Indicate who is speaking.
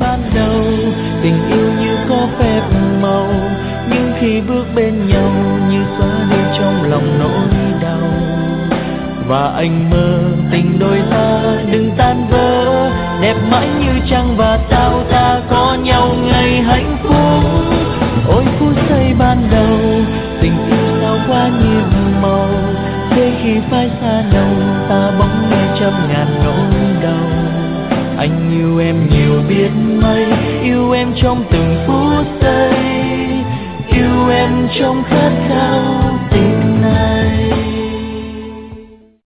Speaker 1: ban đầu. Tình yêu như có phép màu, nhưng khi bước bên nhau như xóa đi trong lòng nỗi đau. Và anh mơ tình đôi ta đừng tan vỡ, đẹp mãi như trăng và sao ta có nhau ngày hạnh phúc. Ôi phút giây ban đầu, tình yêu sao quá nhiều màu, thế khi phải xa nhau ta bỗng nghe trăm ngàn nỗi đau. Anh yêu em nhiều biết mấy, yêu em trong từng phút giây, yêu em trong khát khao